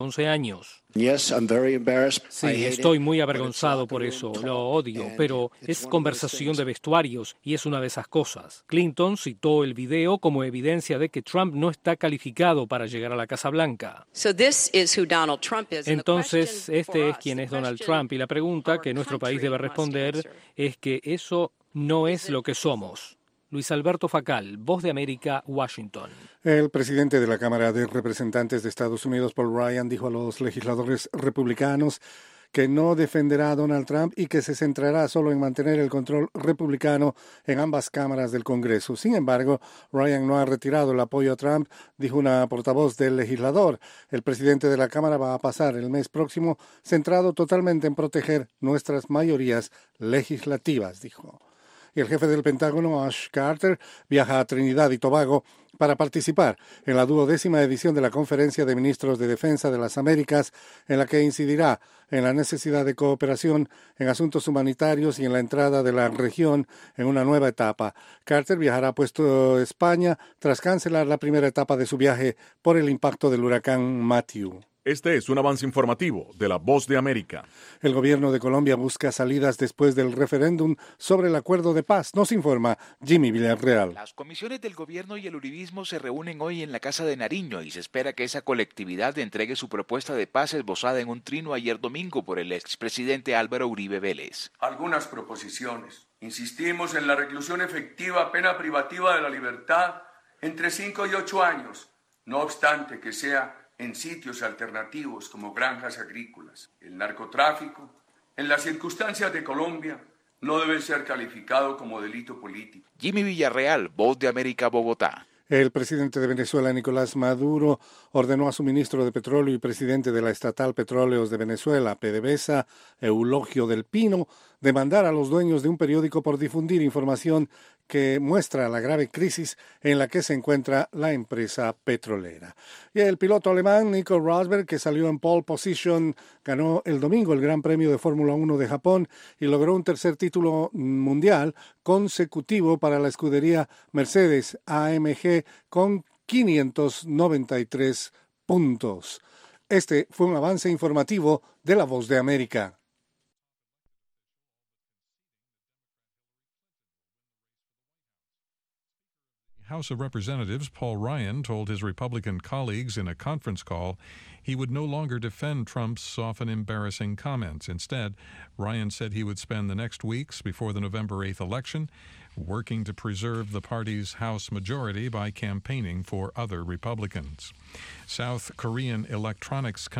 11 años. Yes, I'm very embarrassed. I Sí, hate estoy it, muy but avergonzado it's por locker eso, room lo talk, odio, and pero it's es one of those conversación de things. vestuarios y es una de esas cosas. Clinton citó el video como evidencia de que Trump no está calificado para llegar a la Casa Blanca. Entonces, este es quien es Donald Trump y la pregunta que nuestro país debe responder es que eso no es lo que somos. Luis Alberto Facal, Voz de América, Washington. El presidente de la Cámara de Representantes de Estados Unidos, Paul Ryan, dijo a los legisladores republicanos que no defenderá a Donald Trump y que se centrará solo en mantener el control republicano en ambas cámaras del Congreso. Sin embargo, Ryan no ha retirado el apoyo a Trump, dijo una portavoz del legislador. El presidente de la Cámara va a pasar el mes próximo centrado totalmente en proteger nuestras mayorías legislativas, dijo. Y el jefe del Pentágono, Ash Carter, viaja a Trinidad y Tobago para participar en la 12ª edición de la Conferencia de Ministros de Defensa de las Américas, en la que incidirá en la necesidad de cooperación en asuntos humanitarios y en la entrada de la región en una nueva etapa. Carter viajará a Puerto España tras cancelar la primera etapa de su viaje por el impacto del huracán Matthew. Este es un avance informativo de La Voz de América. El gobierno de Colombia busca salidas después del referéndum sobre el acuerdo de paz. Nos informa Jimmy Villarreal. Las comisiones del gobierno y el uribismo se reúnen hoy en la Casa de Nariño y se espera que esa colectividad entregue su propuesta de paz esbozada en un trino ayer domingo por el expresidente Álvaro Uribe Vélez. Algunas proposiciones. Insistimos en la reclusión efectiva, pena privativa de la libertad, entre 5 y 8 años, no obstante que sea en sitios alternativos como granjas agrícolas. El narcotráfico, en las circunstancias de Colombia, no debe ser calificado como delito político. Jimmy Villarreal, Voz de América, Bogotá. El presidente de Venezuela, Nicolás Maduro, ordenó a su ministro de Petróleo y presidente de la estatal Petróleos de Venezuela, PDVSA, Eulogio del Pino, demandar a los dueños de un periódico por difundir información que muestra la grave crisis en la que se encuentra la empresa petrolera. Y el piloto alemán Nico Rosberg, que salió en pole position, ganó el domingo el Gran Premio de Fórmula 1 de Japón y logró un tercer título mundial consecutivo para la escudería Mercedes AMG con 593 puntos. Este fue un avance informativo de La Voz de América. House of Representatives Paul Ryan told his Republican colleagues in a conference call he would no longer defend Trump's often embarrassing comments. Instead, Ryan said he would spend the next weeks before the November 8th election working to preserve the party's House majority by campaigning for other Republicans. South Korean electronics